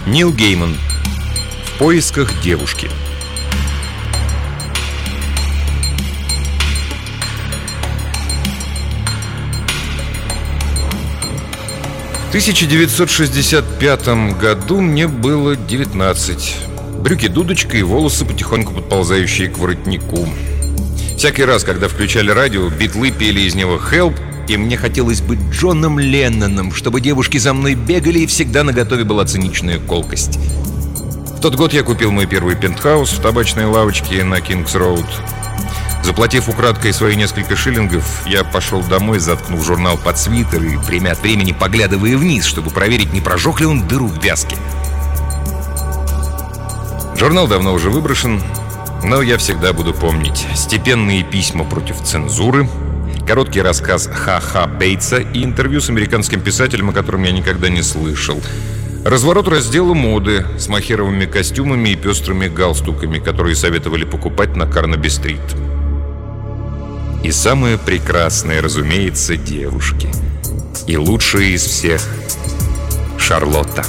Нил Гейман. В поисках девушки. В 1965 году мне было 19. Брюки дудочкой и волосы, потихоньку подползающие к воротнику. Всякий раз, когда включали радио, Битлы пели из него «Help», и мне хотелось быть Джоном Ленноном, чтобы девушки за мной бегали, и всегда наготове была циничная колкость. В тот год я купил мой первый пентхаус в табачной лавочке на Кингс-Роуд. Заплатив украдкой свои несколько шиллингов, я пошел домой, заткнув журнал под свитер и время от времени поглядывая вниз, чтобы проверить, не прожег ли он дыру в вязке. Журнал давно уже выброшен, но я всегда буду помнить степенные письма против цензуры, короткий рассказ Ха-Ха Бейтса и интервью с американским писателем, о котором я никогда не слышал. Разворот раздела моды с мохеровыми костюмами и пестрыми галстуками, которые советовали покупать на Карнаби-стрит. И самое прекрасное, разумеется, девушки. И лучшая из всех — Шарлотта.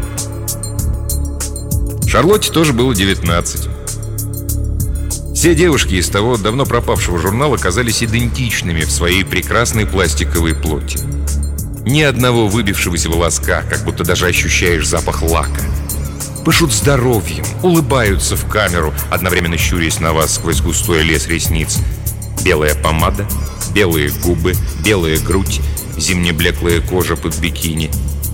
Шарлотте тоже было 19. Все девушки из того давно пропавшего журнала казались идентичными в своей прекрасной пластиковой плоти. Ни одного выбившегося волоска, как будто даже ощущаешь запах лака. Пышут здоровьем, улыбаются в камеру, одновременно щурясь на вас сквозь густой лес ресниц. Белая помада, белые губы, белая грудь, зимне-блеклая кожа под бикини.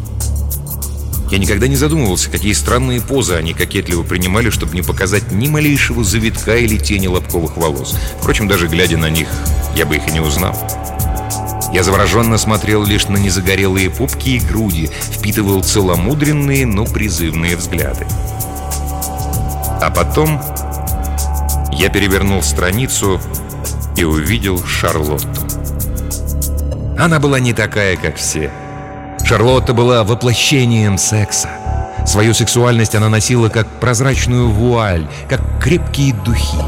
Я никогда не задумывался, какие странные позы они кокетливо принимали, чтобы не показать ни малейшего завитка или тени лобковых волос. Впрочем, даже глядя на них, я бы их и не узнал. Я завороженно смотрел лишь на незагорелые пупки и груди, впитывал целомудренные, но призывные взгляды. А потом я перевернул страницу и увидел Шарлотту. Она была не такая, как все. Шарлотта была воплощением секса. Свою сексуальность она носила как прозрачную вуаль, как крепкие духи.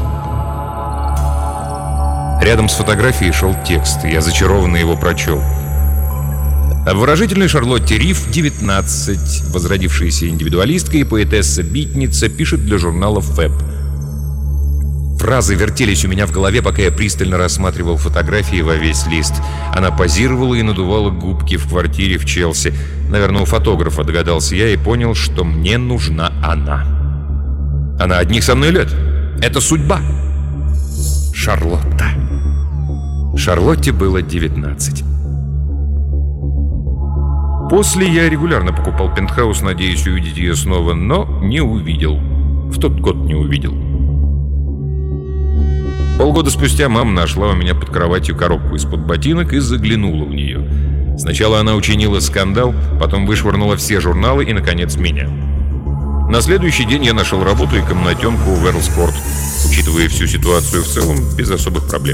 Рядом с фотографией шел текст, и я зачарованно его прочел. Обворожительной Шарлотте Риф, 19, возродившаяся индивидуалистка и поэтесса-битница, пишет для журнала «Фэб». Фразы вертелись у меня в голове, пока я пристально рассматривал фотографии во весь лист. Она позировала и надувала губки в квартире в Челси. Наверное, у фотографа, догадался я, и понял, что мне нужна она. Она одних со мной лет. Это судьба. Шарлотта. Шарлотте было 19. После я регулярно покупал пентхаус, надеясь увидеть ее снова, но не увидел. В тот год не увидел. Полгода спустя мама нашла у меня под кроватью коробку из-под ботинок и заглянула в нее. Сначала она учинила скандал, потом вышвырнула все журналы и, наконец, меня. На следующий день я нашел работу и комнатенку в Эрлскорт, учитывая всю ситуацию в целом, без особых проблем.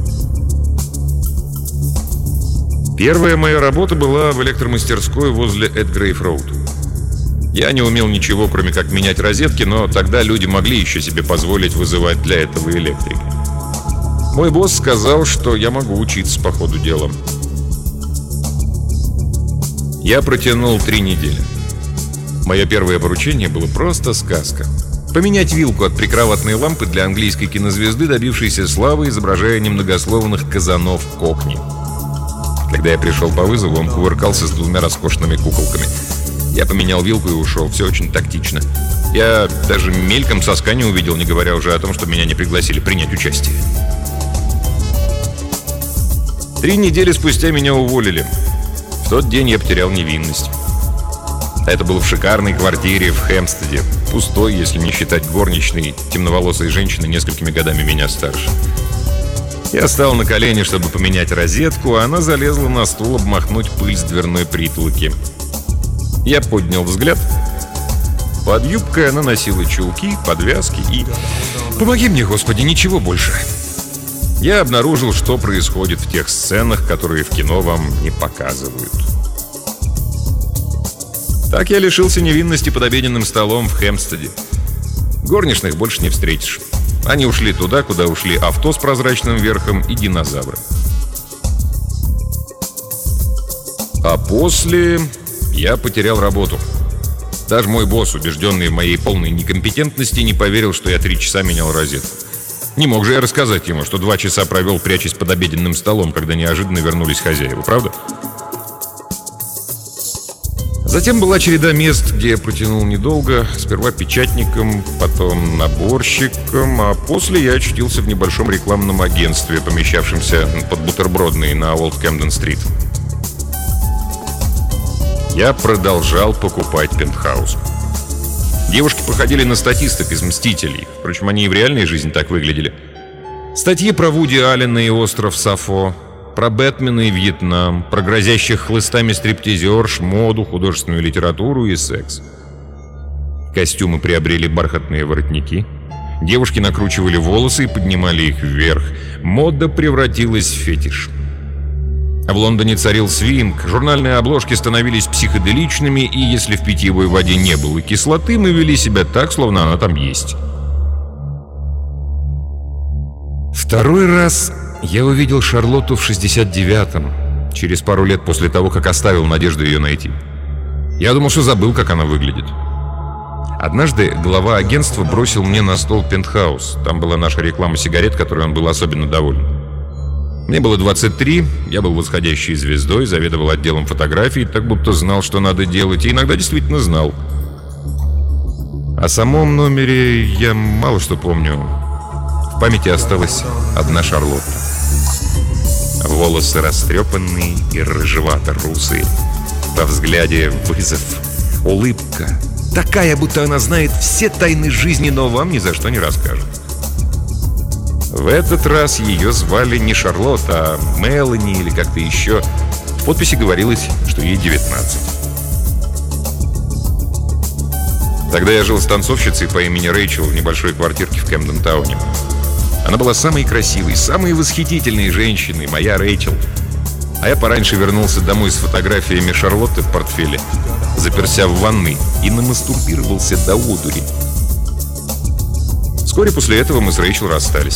Первая моя работа была в электромастерской возле Эдгрейв-Роуд. Я не умел ничего, кроме как менять розетки, но тогда люди могли еще себе позволить вызывать для этого электрика. Мой босс сказал, что я могу учиться по ходу дела. Я протянул 3 недели. Мое первое поручение было просто сказка. Поменять вилку от прикроватной лампы для английской кинозвезды, добившейся славы, изображая немногословных казанов Кокни. Когда я пришел по вызову, он кувыркался с 2 роскошными куколками. Я поменял вилку и ушел. Все очень тактично. Я даже мельком соска не увидел, не говоря уже о том, что меня не пригласили принять участие. 3 недели спустя меня уволили. В тот день я потерял невинность. Это было в шикарной квартире в Хэмпстеде. Пустой, если не считать горничной, темноволосой женщины, несколькими годами меня старше. Я встал на колени, чтобы поменять розетку, а она залезла на стул обмахнуть пыль с дверной притолоки. Я поднял взгляд. Под юбкой она носила чулки, подвязки и... Помоги мне, Господи, ничего больше. Я обнаружил, что происходит в тех сценах, которые в кино вам не показывают. Так я лишился невинности под обеденным столом в Хэмпстеде. Горничных больше не встретишь. Они ушли туда, куда ушли авто с прозрачным верхом и динозавры. А после я потерял работу. Даже мой босс, убежденный в моей полной некомпетентности, не поверил, что я 3 часа менял розетку. Не мог же я рассказать ему, что 2 часа провел, прячась под обеденным столом, когда неожиданно вернулись хозяева, правда? Затем была череда мест, где я протянул недолго. Сперва печатником, потом наборщиком, а после я очутился в небольшом рекламном агентстве, помещавшемся под Бутербродной на Олд Кэмден-стрит. Я продолжал покупать пентхаус. Девушки походили на статисток из «Мстителей». Впрочем, они и в реальной жизни так выглядели. Статьи про Вуди Аллена и остров Сафо, про Бэтмена и Вьетнам, про грозящих хлыстами стриптизерш, моду, художественную литературу и секс. Костюмы приобрели бархатные воротники. Девушки накручивали волосы и поднимали их вверх. Мода превратилась в фетиш. В Лондоне царил свинг, журнальные обложки становились психоделичными, и если в питьевой воде не было кислоты, мы вели себя так, словно она там есть. Второй раз я увидел Шарлотту в 69-м, через пару лет после того, как оставил надежду ее найти. Я думал, что забыл, как она выглядит. Однажды глава агентства бросил мне на стол пентхаус. Там была наша реклама сигарет, которой он был особенно доволен. Мне было 23, я был восходящей звездой, заведовал отделом фотографий, так будто знал, что надо делать, и иногда действительно знал. О самом номере я мало что помню. В памяти осталась одна Шарлотта. Волосы растрепанные и рыжевато-русые. Во взгляде вызов, улыбка. Такая, будто она знает все тайны жизни, но вам ни за что не расскажет. В этот раз ее звали не Шарлотта, а Мелани или как-то еще. В подписи говорилось, что ей 19. Тогда я жил с танцовщицей по имени Рэйчел в небольшой квартирке в Кэмден-тауне. Она была самой красивой, самой восхитительной женщиной, моя Рэйчел. А я пораньше вернулся домой с фотографиями Шарлотты в портфеле, заперся в ванной и намастурбировался до одури. Вскоре после этого мы с Рэйчел расстались.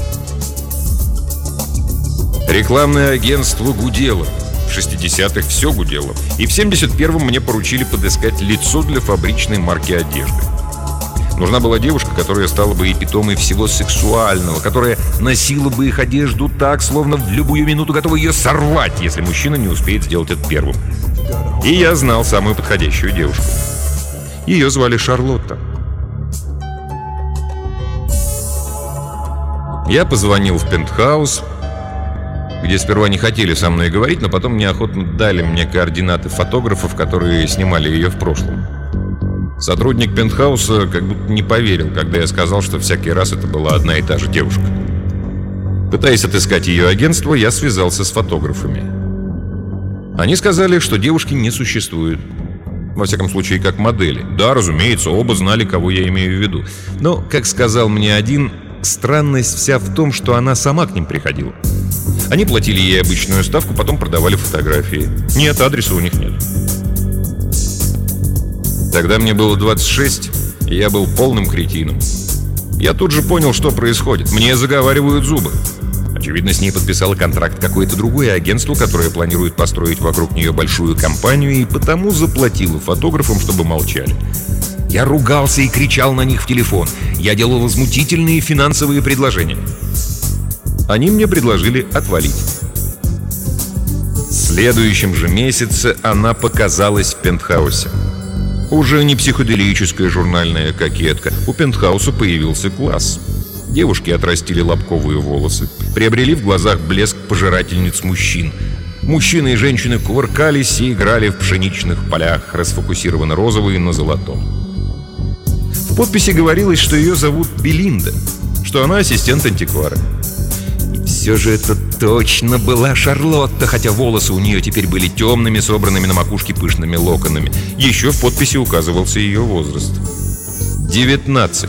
Рекламное агентство гудело. В 60-х все гудело. И в 71-м мне поручили подыскать лицо для фабричной марки одежды. Нужна была девушка, которая стала бы эпитомой всего сексуального, которая носила бы их одежду так, словно в любую минуту готова ее сорвать, если мужчина не успеет сделать это первым. И я знал самую подходящую девушку. Ее звали Шарлотта. Я позвонил в пентхаус, где сперва не хотели со мной говорить, но потом неохотно дали мне координаты фотографов, которые снимали ее в прошлом. Сотрудник пентхауса как будто не поверил, когда я сказал, что всякий раз это была одна и та же девушка. Пытаясь отыскать ее агентство, я связался с фотографами. Они сказали, что девушки не существует. Во всяком случае, как модели. Да, разумеется, оба знали, кого я имею в виду. Но, как сказал мне один, странность вся в том, что она сама к ним приходила. Они платили ей обычную ставку, потом продавали фотографии. Нет, адреса у них нет. Тогда мне было 26, и я был полным кретином. Я тут же понял, что происходит. Мне заговаривают зубы. Очевидно, с ней подписало контракт какое-то другое агентство, которое планирует построить вокруг нее большую компанию, и потому заплатило фотографам, чтобы молчали. Я ругался и кричал на них в телефон. Я делал возмутительные финансовые предложения. Они мне предложили отвалить. В следующем же месяце она показалась в пентхаусе. Уже не психоделическая журнальная кокетка. У пентхауса появился класс. Девушки отрастили лобковые волосы, приобрели в глазах блеск пожирательниц мужчин. Мужчины и женщины кувыркались и играли в пшеничных полях, расфокусированно розовые на золотом. В подписи говорилось, что ее зовут Белинда, что она ассистент антиквара. И все же это точно была Шарлотта, хотя волосы у нее теперь были темными, собранными на макушке пышными локонами. Еще в подписи указывался ее возраст. 19.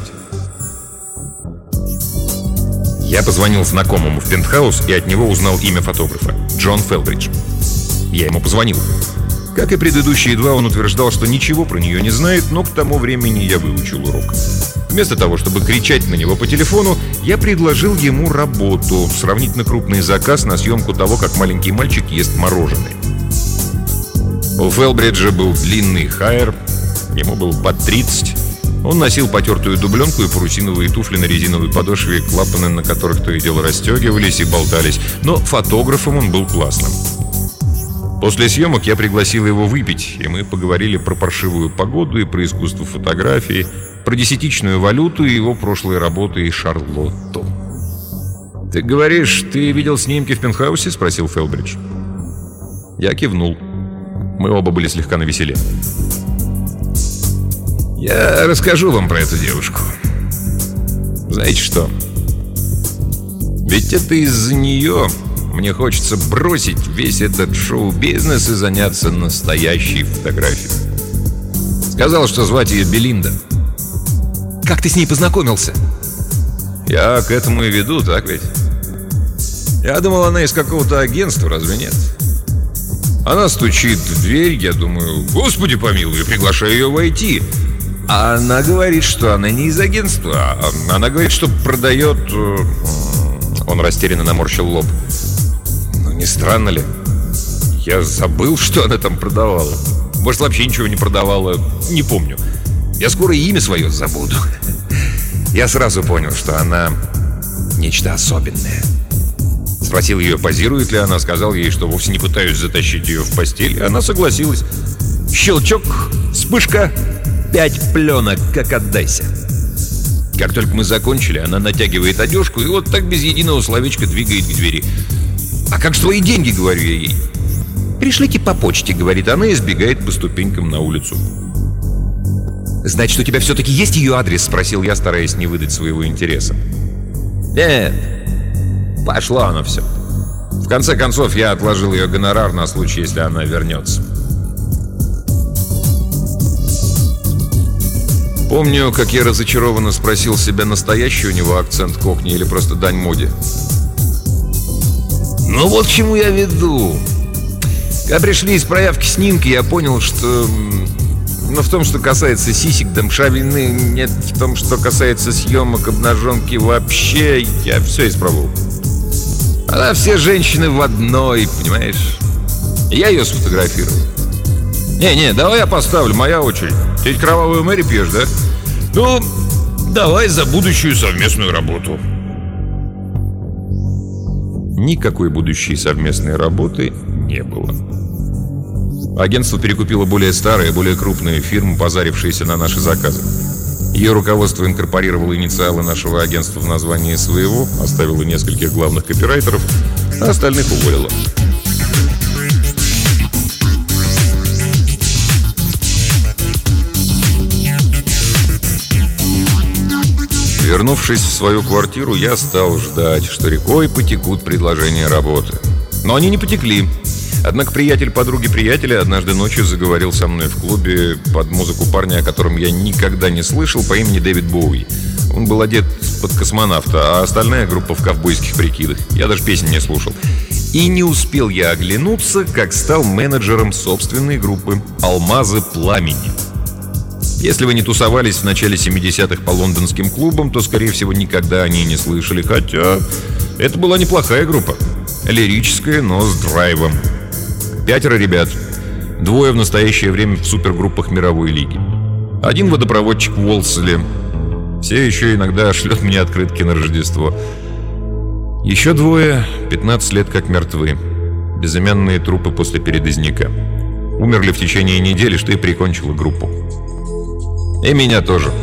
Я позвонил знакомому в пентхаус и от него узнал имя фотографа – Джон Фелбридж. Я ему позвонил. Как и предыдущие два, он утверждал, что ничего про нее не знает, но к тому времени я выучил урок. Вместо того, чтобы кричать на него по телефону, я предложил ему работу – сравнительно крупный заказ на съемку того, как маленький мальчик ест мороженое. У Фелбриджа был длинный хайр, Ему было под 30. Он носил потертую дубленку и парусиновые туфли на резиновой подошве, клапаны на которых то и дело расстегивались и болтались. Но фотографом он был классным. После съемок я пригласил его выпить, и мы поговорили про паршивую погоду и про искусство фотографии, про десятичную валюту и его прошлые работы и Шарлотту. «Ты говоришь, ты видел снимки в пентхаусе?» — спросил Фелбридж. Я кивнул. Мы оба были слегка навеселе. «Я расскажу вам про эту девушку. Знаете что? Ведь это из-за нее мне хочется бросить весь этот шоу-бизнес и заняться настоящей фотографией». Сказал, что звать ее Белинда. «Как ты с ней познакомился?» «Я к этому и веду, так ведь? Я думал, она из какого-то агентства, разве нет? Она стучит в дверь, я думаю, господи помилуй, и приглашаю ее войти. А она говорит, что она не из агентства. Она говорит, что продает...» Он растерянно наморщил лоб. «Ну, не странно ли? Я забыл, что она там продавала. Может, вообще ничего не продавала. Не помню. Я скоро имя свое забуду». Я сразу понял, что она нечто особенное. Спросил ее, позирует ли она. Сказал ей, что вовсе не пытаюсь затащить ее в постель. И она согласилась. Щелчок, вспышка, 5 пленок, как отдайся. Как только мы закончили, она натягивает одежку и вот так без единого словечка двигает к двери. «А как же твои деньги?» — говорю я ей. «Пришлите по почте», — говорит она и сбегает по ступенькам на улицу. «Значит, у тебя все-таки есть ее адрес?» — спросил я, стараясь не выдать своего интереса. «Нет, пошло оно все. В конце концов, я отложил ее гонорар на случай, если она вернется». Помню, как я разочарованно спросил себя, настоящий у него акцент кокни или просто дань моде. Ну вот к чему я веду. Когда пришли из проявки снимки, я понял, что... в том, что касается сисек, дамша вины, нет, в том, что касается съемок, обнаженки вообще, я все испробовал. Она все женщины в одной, понимаешь? Я ее сфотографировал. Не, давай я поставлю, моя очередь. Ты ведь кровавую Мэри пьешь, да? Ну, давай за будущую совместную работу. Никакой будущей совместной работы не было. Агентство перекупило более старые, более крупные фирмы, позарившиеся на наши заказы. Ее руководство инкорпорировало инициалы нашего агентства в названии своего, оставило нескольких главных копирайтеров, а остальных уволило. Вернувшись в свою квартиру, я стал ждать, что рекой потекут предложения работы. Но они не потекли. Однако приятель подруги приятеля однажды ночью заговорил со мной в клубе под музыку парня, о котором я никогда не слышал, по имени Дэвид Боуи. Он был одет под космонавта, а остальная группа в ковбойских прикидах. Я даже песен не слушал. И не успел я оглянуться, как стал менеджером собственной группы «Алмазы пламени». Если вы не тусовались в начале 70-х по лондонским клубам, то, скорее всего, никогда о ней не слышали. Хотя это была неплохая группа. Лирическая, но с драйвом. 5 ребят. 2 в настоящее время в супергруппах мировой лиги. 1 водопроводчик в Уолсли. Все еще иногда шлет мне открытки на Рождество. Еще 2, 15 лет как мертвы. Безымянные трупы после передозняка. Умерли в течение недели, что и прикончило группу. И меня тоже.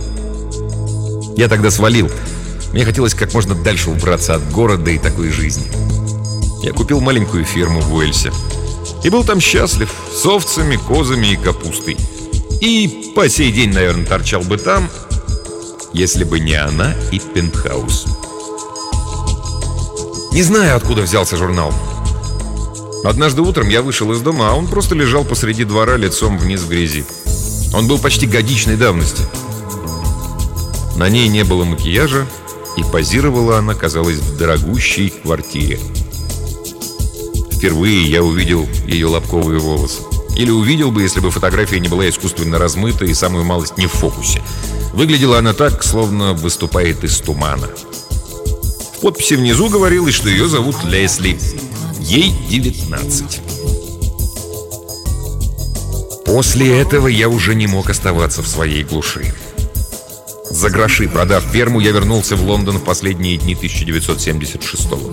Я тогда свалил. Мне хотелось как можно дальше убраться от города и такой жизни. Я купил маленькую ферму в Уэльсе. И был там счастлив, с овцами, козами и капустой. И по сей день, наверное, торчал бы там, если бы не она и пентхаус. Не знаю, откуда взялся журнал. Однажды утром я вышел из дома, а он просто лежал посреди двора лицом вниз в грязи. Он был почти годичной давности. На ней не было макияжа, и позировала она, казалось, в дорогущей квартире. Впервые я увидел ее лобковые волосы. Или увидел бы, если бы фотография не была искусственно размыта и самую малость не в фокусе. Выглядела она так, словно выступает из тумана. В подписи внизу говорилось, что ее зовут Лесли. Ей 19. После этого я уже не мог оставаться в своей глуши. За гроши, продав ферму, я вернулся в Лондон в последние дни 1976-го.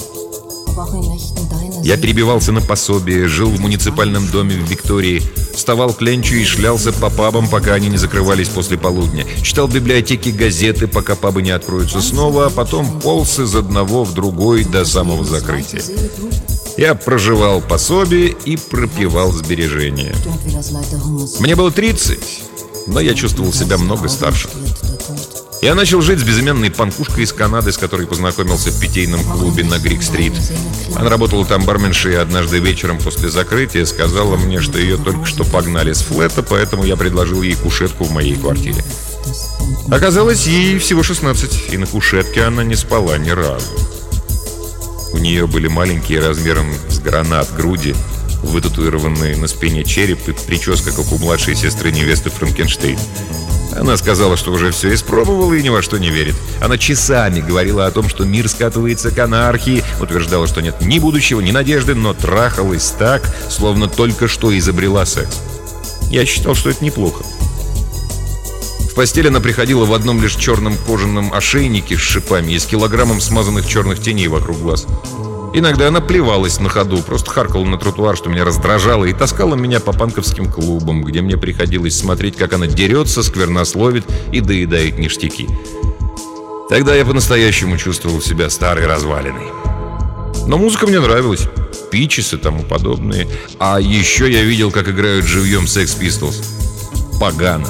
Я перебивался на пособие, жил в муниципальном доме в Виктории, вставал к ленчу и шлялся по пабам, пока они не закрывались после полудня. Читал в библиотеке газеты, пока пабы не откроются снова, а потом полз из одного в другой до самого закрытия. Я проживал пособие и пропивал сбережения. Мне было 30, но я чувствовал себя много старше. Я начал жить с безымянной панкушкой из Канады, с которой познакомился в питейном клубе на Грик-стрит. Она работала там барменшей, и однажды вечером после закрытия сказала мне, что ее только что погнали с флета, поэтому я предложил ей кушетку в моей квартире. Оказалось, ей всего 16, и на кушетке она не спала ни разу. У нее были маленькие размером с гранат груди, вытатуированные на спине череп и прическа, как у младшей сестры невесты Франкенштейн. Она сказала, что уже все испробовала и ни во что не верит. Она часами говорила о том, что мир скатывается к анархии, утверждала, что нет ни будущего, ни надежды, но трахалась так, словно только что изобрела секс. Я считал, что это неплохо. В постель она приходила в одном лишь черном кожаном ошейнике с шипами и с килограммом смазанных черных теней вокруг глаз. Иногда она плевалась на ходу, просто харкала на тротуар, что меня раздражало, и таскала меня по панковским клубам, где мне приходилось смотреть, как она дерется, сквернословит и доедает ништяки. Тогда я по-настоящему чувствовал себя старой развалиной. Но музыка мне нравилась, Питчес и тому подобное. А еще я видел, как играют живьем Sex Pistols. Погано.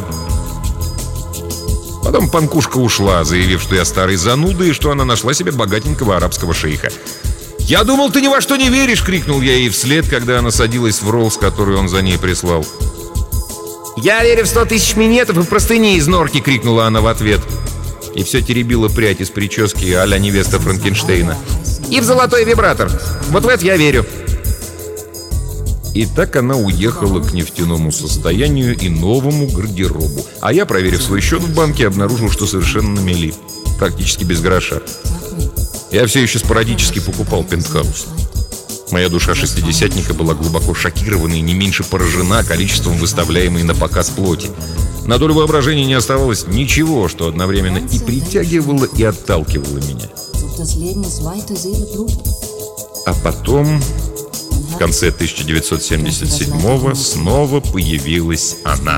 Потом панкушка ушла, заявив, что я старый зануда и что она нашла себе богатенького арабского шейха. «Я думал, ты ни во что не веришь!» — крикнул я ей вслед, когда она садилась в Роллс, который он за ней прислал. «Я верю в 100 тысяч минетов и в простыни из норки!» — крикнула она в ответ. И все теребила прядь из прически а-ля невеста Франкенштейна. «И в золотой вибратор! Вот в это я верю!» И так она уехала к нефтяному состоянию и новому гардеробу. А я, проверив свой счет в банке, обнаружил, что совершенно на мели. Практически без гроша. Я все еще спорадически покупал пентхаус. Моя душа шестидесятника была глубоко шокирована и не меньше поражена количеством выставляемой на показ плоти. На долю воображения не оставалось ничего, что одновременно и притягивало, и отталкивало меня. А потом, в конце 1977-го, снова появилась она.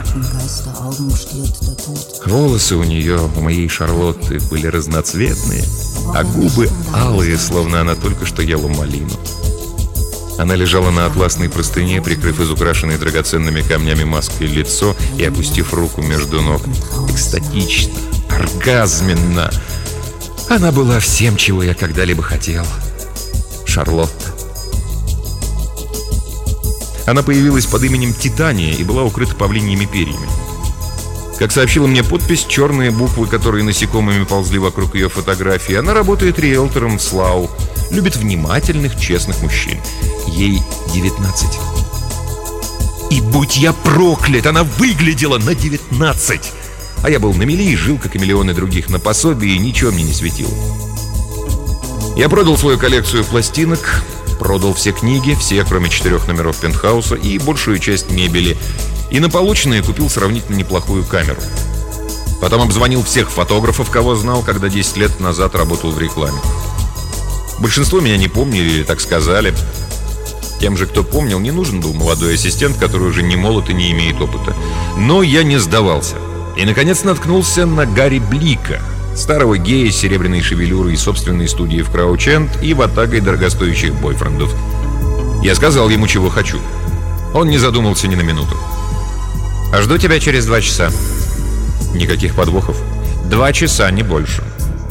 Волосы у нее, у моей Шарлотты, были разноцветные, а губы алые, словно она только что ела малину. Она лежала на атласной простыне, прикрыв изукрашенное драгоценными камнями маской лицо и опустив руку между ног. Экстатично, оргазменно. Она была всем, чего я когда-либо хотел. Шарлотта. Она появилась под именем Титания и была укрыта павлиньими перьями. Как сообщила мне подпись, черные буквы, которые насекомыми ползли вокруг ее фотографии, она работает риэлтором в Слау, любит внимательных, честных мужчин. Ей 19. И будь я проклят, она выглядела на 19. А я был на мели и жил, как и миллионы других, на пособии, и ничего мне не светило. Я продал свою коллекцию пластинок, продал все книги, все, кроме 4 номеров пентхауса и большую часть мебели, и на полученное купил сравнительно неплохую камеру. Потом обзвонил всех фотографов, кого знал, когда 10 лет назад работал в рекламе. Большинство меня не помнили или так сказали. Тем же, кто помнил, не нужен был молодой ассистент, который уже не молод и не имеет опыта. Но я не сдавался. И, наконец, наткнулся на Гарри Блика, старого гея с серебряной шевелюрой и собственной студией в Крауч-Энд и ватагой дорогостоящих бойфрендов. Я сказал ему, чего хочу. Он не задумался ни на минуту. «А жду тебя через 2 часа». Никаких подвохов. 2 часа, не больше.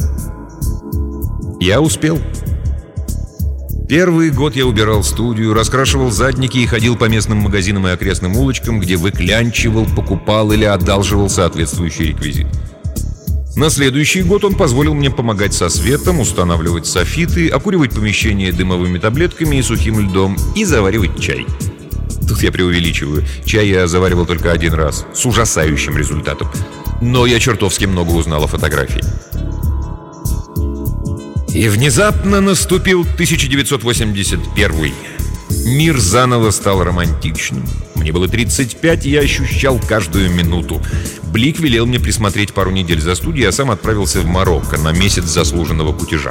Я успел. Первый год я убирал студию, раскрашивал задники и ходил по местным магазинам и окрестным улочкам, где выклянчивал, покупал или одалживал соответствующий реквизит. На следующий год он позволил мне помогать со светом, устанавливать софиты, окуривать помещение дымовыми таблетками и сухим льдом и заваривать чай. Тут я преувеличиваю. Чай я заваривал только 1 раз, с ужасающим результатом. Но я чертовски много узнал о фотографии. И внезапно наступил 1981. Мир заново стал романтичным. Мне Мне было 35, и я ощущал каждую минуту. Блик велел мне присмотреть пару недель за студией, а сам отправился в Марокко на месяц заслуженного кутежа.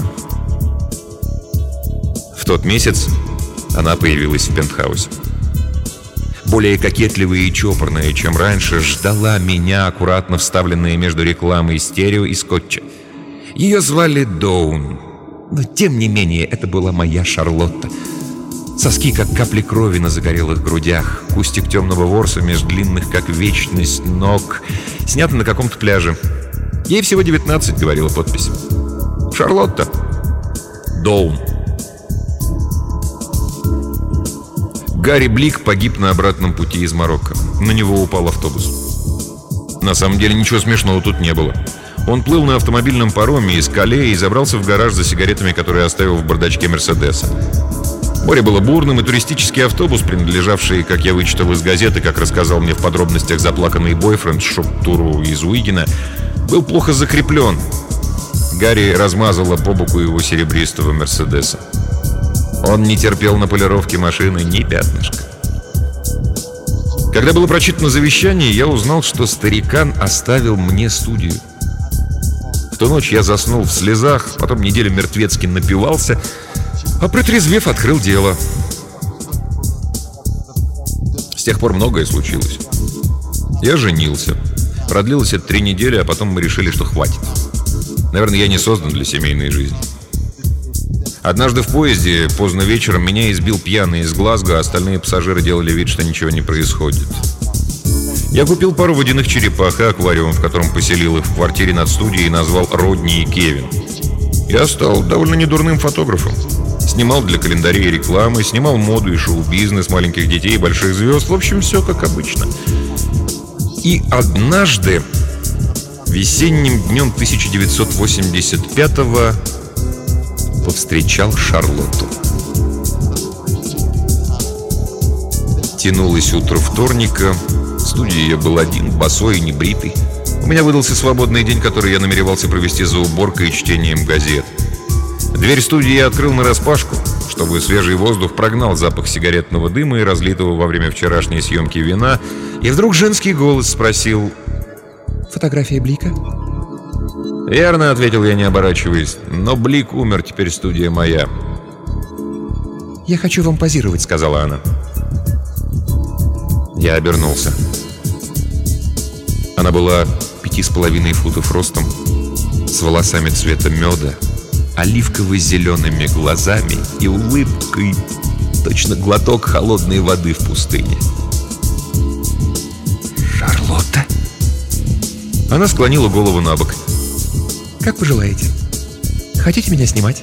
В тот месяц она появилась в пентхаусе. Более кокетливая и чопорная, чем раньше, ждала меня, аккуратно вставленная между рекламой стерео и скотча. Ее звали Доун, но тем не менее это была моя Шарлотта. Соски, как капли крови на загорелых грудях, кустик темного ворса меж длинных, как вечность, ног, снято на каком-то пляже. Ей всего 19, говорила подпись. Шарлотта. Доун. Гарри Блик погиб на обратном пути из Марокко. На него упал автобус. На самом деле ничего смешного тут не было. Он плыл на автомобильном пароме из Кале и забрался в гараж за сигаретами, которые оставил в бардачке Мерседеса. Море было бурным, и туристический автобус, принадлежавший, как я вычитал из газеты, как рассказал мне в подробностях заплаканный бойфренд шоп-туру из Уигена, был плохо закреплен. Гарри размазала по боку его серебристого Мерседеса. Он не терпел на полировке машины ни пятнышка. Когда было прочитано завещание, я узнал, что старикан оставил мне студию. В ту ночь я заснул в слезах, потом неделю мертвецки напивался, а протрезвев, открыл дело. С тех пор многое случилось. Я женился. Продлилось это 3 недели, а потом мы решили, что хватит. Наверное, я не создан для семейной жизни. Однажды в поезде поздно вечером меня избил пьяный из Глазго, а остальные пассажиры делали вид, что ничего не происходит. Я купил пару водяных черепах и аквариум, в котором поселил их в квартире над студией, и назвал Родни и Кевин. Я стал довольно недурным фотографом. Снимал для календарей рекламы, снимал моду и шоу-бизнес, маленьких детей и больших звезд. В общем, все как обычно. И однажды, весенним днем 1985-го, повстречал Шарлотту. Тянулось утро вторника. В студии я был один, босой и небритый. У меня выдался свободный день, который я намеревался провести за уборкой и чтением газет. Дверь студии я открыл нараспашку, чтобы свежий воздух прогнал запах сигаретного дыма и разлитого во время вчерашней съемки вина. И вдруг женский голос спросил: «Фотография Блика?» «Верно», — ответил я, не оборачиваясь. «Но Блик умер, теперь студия моя». «Я хочу вам позировать», — сказала она. Я обернулся. Она была 5,5 футов ростом, с волосами цвета меда, оливково-зелеными глазами и улыбкой, точно глоток холодной воды в пустыне. «Шарлотта?» Она склонила голову на бок. «Как пожелаете. Хотите меня снимать?»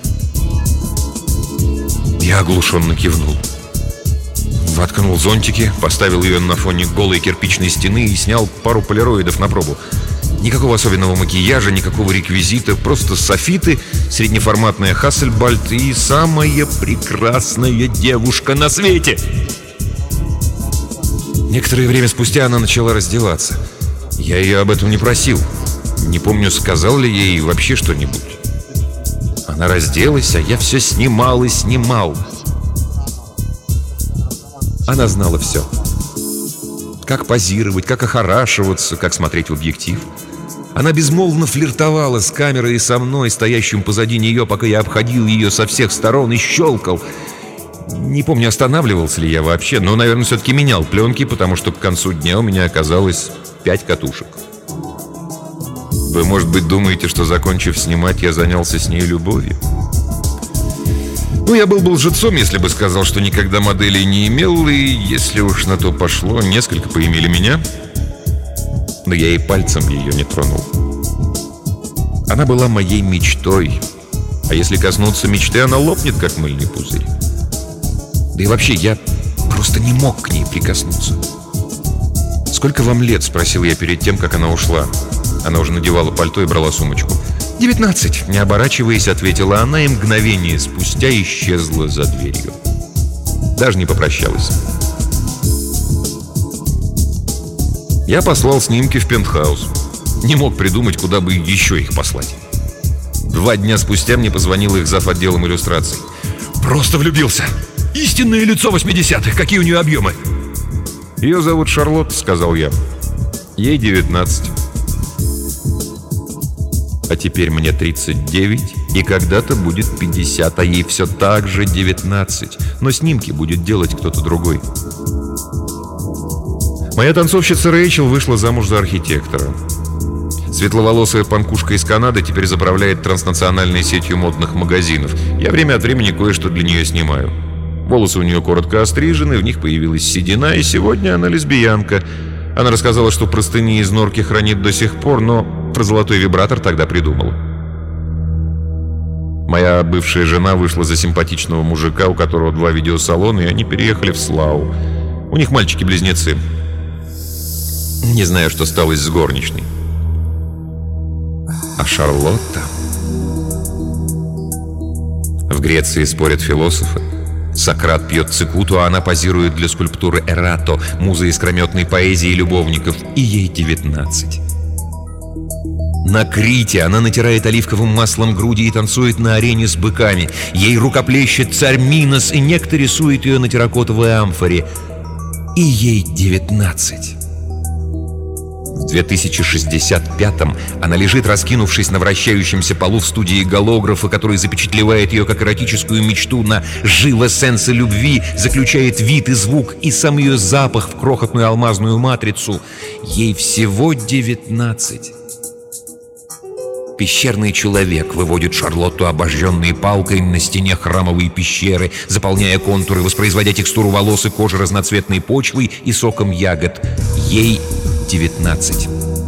Я оглушенно кивнул. Воткнул зонтики, поставил ее на фоне голой кирпичной стены и снял пару полироидов на пробу. Никакого особенного макияжа, никакого реквизита, просто софиты, среднеформатная Хассельбальд и самая прекрасная девушка на свете. Некоторое время спустя она начала раздеваться. Я ее об этом не просил. Не помню, сказал ли ей вообще что-нибудь. Она разделась, а я все снимал и снимал. Она знала все. Как позировать, как охорашиваться, как смотреть в объектив. Она безмолвно флиртовала с камерой и со мной, стоящим позади нее, пока я обходил ее со всех сторон и щелкал. Не помню, останавливался ли я вообще, но, наверное, все-таки менял пленки, потому что к концу дня у меня оказалось 5 катушек. Вы, может быть, думаете, что, закончив снимать, я занялся с ней любовью? Ну, я был бы лжецом, если бы сказал, что никогда моделей не имел, и, если уж на то пошло, несколько поимели меня. Но я и пальцем ее не тронул. Она была моей мечтой, а если коснуться мечты, она лопнет, как мыльный пузырь. Да и вообще, я просто не мог к ней прикоснуться. «Сколько вам лет?» — спросил я перед тем, как она ушла. Она уже надевала пальто и брала сумочку. 19, не оборачиваясь, ответила она, и мгновение спустя исчезла за дверью. Даже не попрощалась. Я послал снимки в пентхаус. Не мог придумать, куда бы еще их послать. 2 дня спустя мне позвонил их зав. Отделом иллюстраций. «Просто влюбился! Истинное лицо 80-х! Какие у нее объемы!» «Ее зовут Шарлотта», — сказал я. «Ей 19. А теперь мне 39, и когда-то будет 50, а ей все так же 19. Но снимки будет делать кто-то другой». Моя танцовщица Рэйчел вышла замуж за архитектора. Светловолосая панкушка из Канады теперь заправляет транснациональной сетью модных магазинов. Я время от времени кое-что для нее снимаю. Волосы у нее коротко острижены, в них появилась седина, и сегодня она лесбиянка. Она рассказала, что простыни из норки хранит до сих пор, но про золотой вибратор тогда придумала. Моя бывшая жена вышла за симпатичного мужика, у которого 2 видеосалона, и они переехали в Славу. У них мальчики-близнецы. Не знаю, что стало с горничной. А Шарлотта? В Греции спорят философы. Сократ пьет цикуту, а она позирует для скульптуры Эрато, музы искрометной поэзии любовников, и ей 19. На Крите она натирает оливковым маслом груди и танцует на арене с быками. Ей рукоплещет царь Минос, и некто рисует ее на терракотовой амфоре, и ей 19. В 2065-м она лежит, раскинувшись на вращающемся полу в студии голографа, который запечатлевает ее как эротическую мечту на живо сенса любви, заключает вид и звук и сам ее запах в крохотную алмазную матрицу. Ей всего 19. Пещерный человек выводит Шарлотту, обожженной палкой, на стене храмовой пещеры, заполняя контуры, воспроизводя текстуру волос и кожи разноцветной почвой и соком ягод. Ей 19.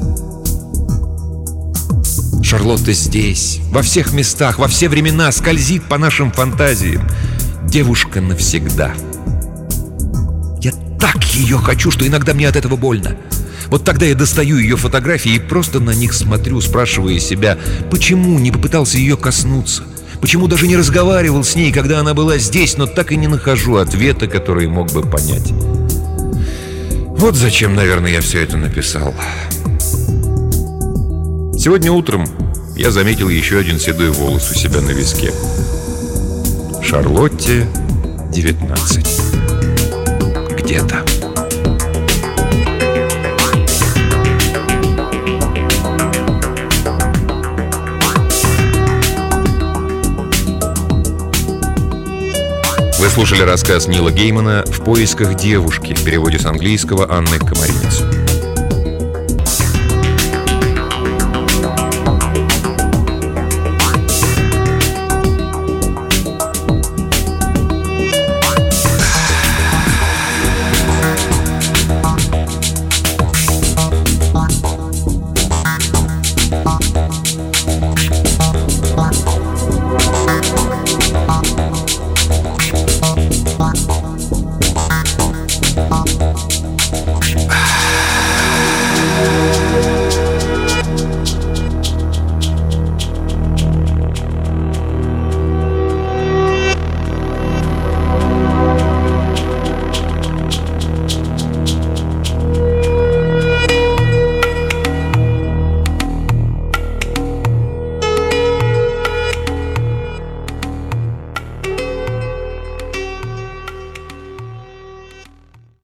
Шарлотта здесь, во всех местах, во все времена скользит по нашим фантазиям. Девушка навсегда. Я так ее хочу, что иногда мне от этого больно. Вот тогда я достаю ее фотографии и просто на них смотрю, спрашивая себя, почему не попытался ее коснуться, почему даже не разговаривал с ней, когда она была здесь, но так и не нахожу ответа, который мог бы понять. Вот зачем, наверное, я все это написал. Сегодня утром я заметил еще один седой волос у себя на виске. Шарлотте 19. Где-то. Вы слушали рассказ Нила Геймана «В поисках девушки» в переводе с английского Анны Комаринец.